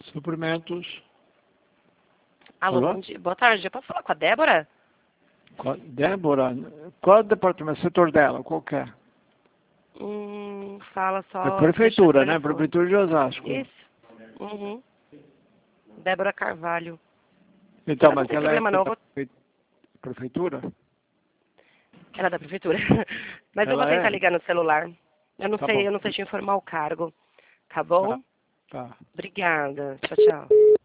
Suprimentos. Alô, Alô? bom dia. Boa tarde. Eu posso falar com a Débora? Débora, qual é o departamento, setor dela? Qual que é? Fala É só. prefeitura, deixa né? o telefone. Prefeitura de Osasco. Isso. Uhum. Débora Carvalho. Então, Não mas tem ela é problema não, eu da vou... prefeitura? Ela é da prefeitura. Mas eu vou Ela tentar é? ligar no celular. Tá bom. Eu não sei te informar o cargo. Tá Tá, bom? tá. Obrigada. Tchau, tchau.